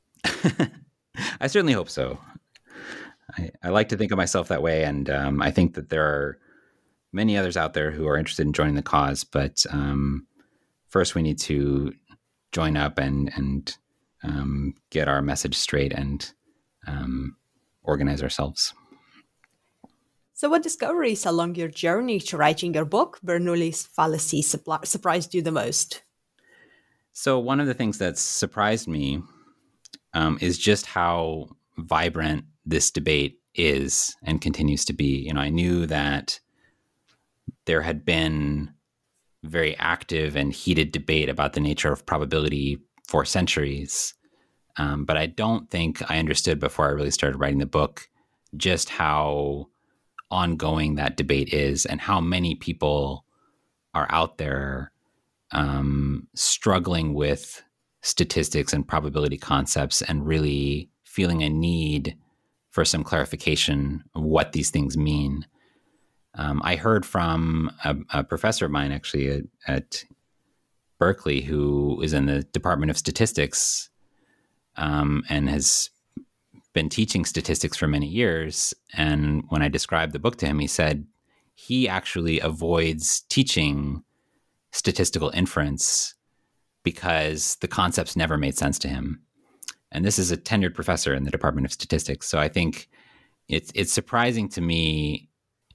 I certainly hope so. I like to think of myself that way, and I think that there are many others out there who are interested in joining the cause. But first, we need to join up and get our message straight and organize ourselves. So what discoveries along your journey to writing your book, Bernoulli's Fallacy, surprised you the most? So one of the things that surprised me is just how vibrant this debate is and continues to be. I knew that there had been very active and heated debate about the nature of probability for centuries. But I don't think I understood before I really started writing the book just how ongoing that debate is and how many people are out there struggling with statistics and probability concepts and really feeling a need for some clarification of what these things mean. I heard from a professor of mine actually at Berkeley, who is in the Department of Statistics and has been teaching statistics for many years. And when I described the book to him, he said he actually avoids teaching statistical inference because the concepts never made sense to him. And this is a tenured professor in the Department of Statistics. So I think it's surprising to me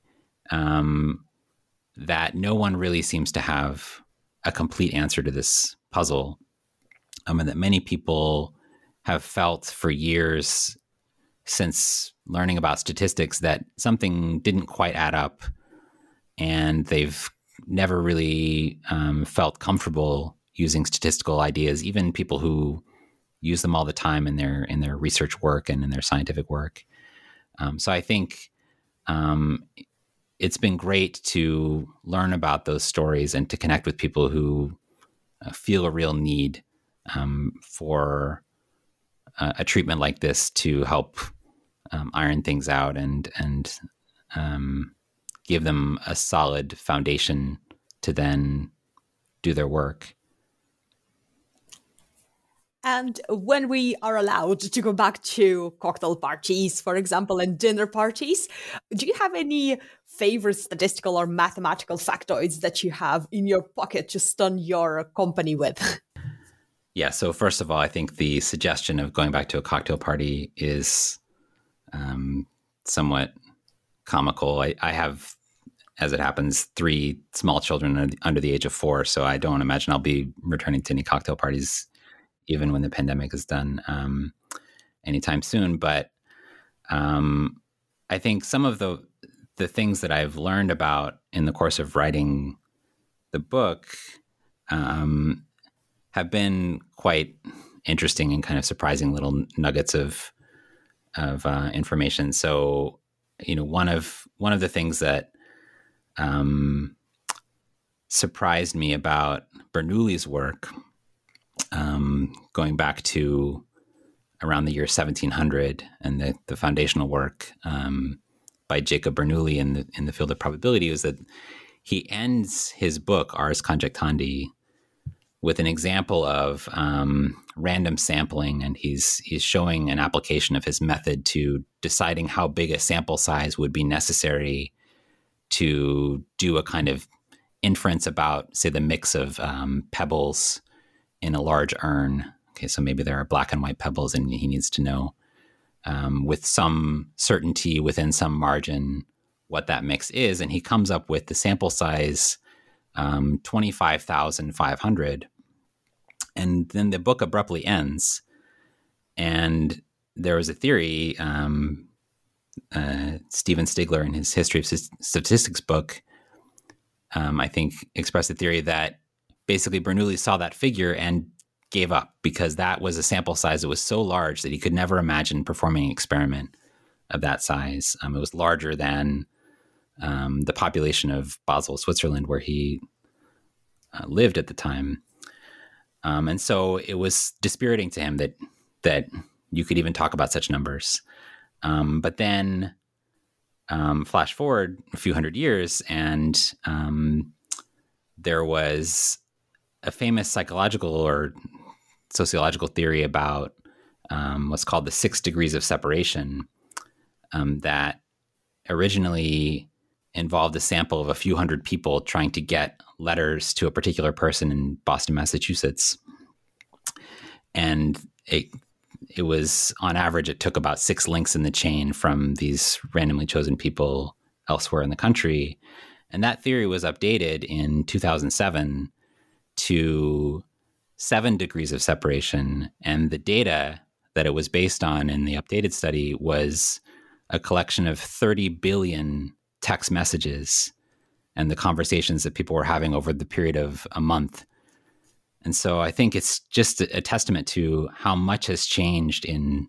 that no one really seems to have a complete answer to this puzzle, and that many people have felt for years since learning about statistics that something didn't quite add up, and they've never really felt comfortable using statistical ideas, even people who use them all the time in their research work and in their scientific work. So I think it's been great to learn about those stories and to connect with people who feel a real need for a treatment like this to help iron things out and give them a solid foundation to then do their work. And when we are allowed to go back to cocktail parties, for example, and dinner parties, do you have any favorite statistical or mathematical factoids that you have in your pocket to stun your company with? Yeah, so first of all, I think the suggestion of going back to a cocktail party is somewhat comical. I have, as it happens, 3 small children under the age of 4, so I don't imagine I'll be returning to any cocktail parties even when the pandemic is done anytime soon. But I think some of the things that I've learned about in the course of writing the book have been quite interesting and kind of surprising little nuggets of information. So, one of the things that surprised me about Bernoulli's work, going back to around the year 1700 and the foundational work by Jacob Bernoulli in the field of probability, is that he ends his book Ars Conjectandi with an example of random sampling, and he's showing an application of his method to deciding how big a sample size would be necessary to do a kind of inference about, say, the mix of pebbles in a large urn. Okay, so maybe there are black and white pebbles, and he needs to know with some certainty within some margin what that mix is. And he comes up with the sample size 25,500. And then the book abruptly ends. And there was a theory, Steven Stigler in his History of Statistics book, I think expressed the theory that basically Bernoulli saw that figure and gave up because that was a sample size that was so large that he could never imagine performing an experiment of that size. It was larger than the population of Basel, Switzerland, where he lived at the time. And so it was dispiriting to him that you could even talk about such numbers. But then flash forward a few hundred years, and there was a famous psychological or sociological theory about what's called the 6 degrees of separation that originally involved a sample of a few hundred people trying to get letters to a particular person in Boston, Massachusetts. And it was, on average, it took about 6 links in the chain from these randomly chosen people elsewhere in the country. And that theory was updated in 2007 to 7 degrees of separation. And the data that it was based on in the updated study was a collection of 30 billion text messages and the conversations that people were having over the period of a month. And so I think it's just a testament to how much has changed in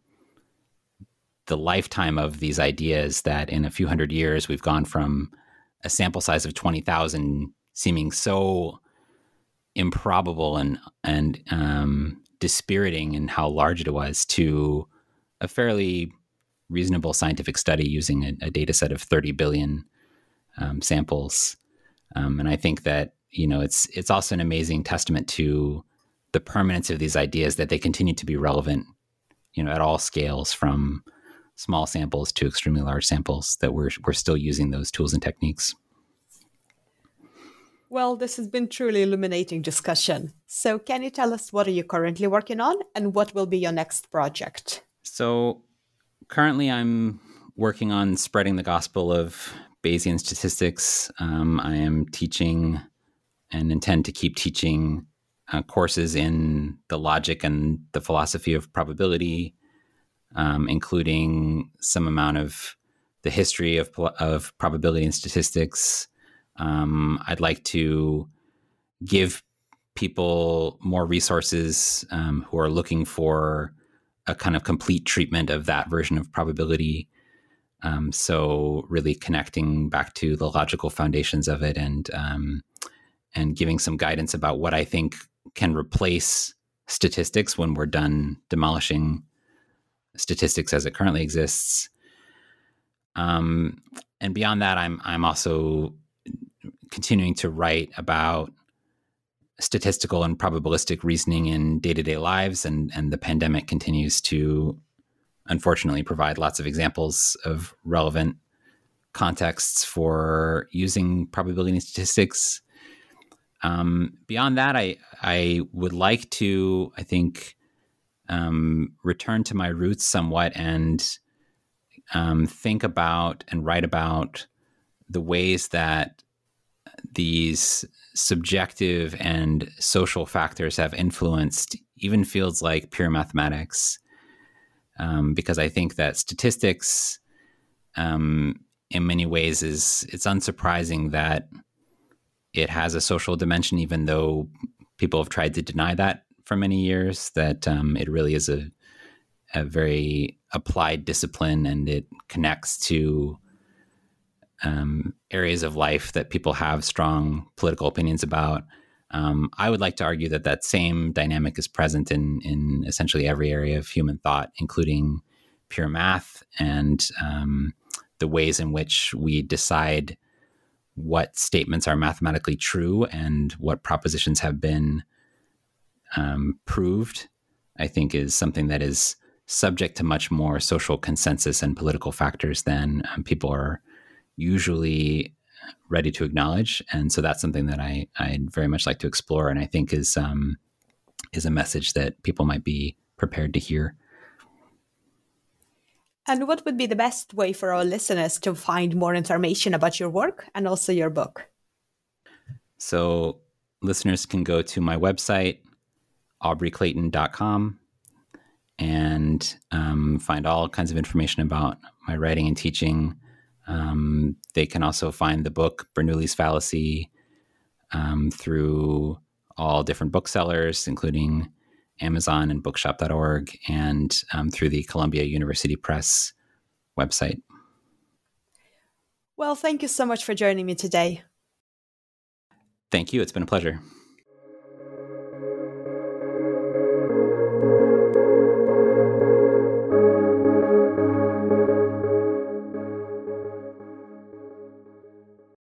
the lifetime of these ideas, that in a few hundred years, we've gone from a sample size of 20,000 seeming so improbable and dispiriting in how large it was to a fairly reasonable scientific study using a data set of 30 billion samples. And I think that, it's also an amazing testament to the permanence of these ideas, that they continue to be relevant, at all scales, from small samples to extremely large samples, that we're still using those tools and techniques. Well, this has been truly illuminating discussion. So can you tell us, what are you currently working on and what will be your next project? So currently I'm working on spreading the gospel of Bayesian statistics. I am teaching and intend to keep teaching courses in the logic and the philosophy of probability, including some amount of the history of probability and statistics. I'd like to give people more resources who are looking for a kind of complete treatment of that version of probability. So really connecting back to the logical foundations of it, and giving some guidance about what I think can replace statistics when we're done demolishing statistics as it currently exists. And beyond that, I'm also continuing to write about statistical and probabilistic reasoning in day-to-day lives, and the pandemic continues to, unfortunately, provide lots of examples of relevant contexts for using probability and statistics. Beyond that, I would like to, I think, return to my roots somewhat and think about and write about the ways that these subjective and social factors have influenced even fields like pure mathematics. Because I think that statistics, in many ways, it's unsurprising that it has a social dimension, even though people have tried to deny that for many years, that it really is a very applied discipline, and it connects to areas of life that people have strong political opinions about. I would like to argue that same dynamic is present in essentially every area of human thought, including pure math and the ways in which we decide what statements are mathematically true and what propositions have been proved, I think is something that is subject to much more social consensus and political factors than people are usually ready to acknowledge. And so that's something that I'd very much like to explore, and I think is a message that people might be prepared to hear. And what would be the best way for our listeners to find more information about your work and also your book? So listeners can go to my website, aubreyclayton.com, and find all kinds of information about my writing and teaching. They can also find the book Bernoulli's Fallacy through all different booksellers, including Amazon and bookshop.org, and through the Columbia University Press website. Well, thank you so much for joining me today. Thank you. It's been a pleasure.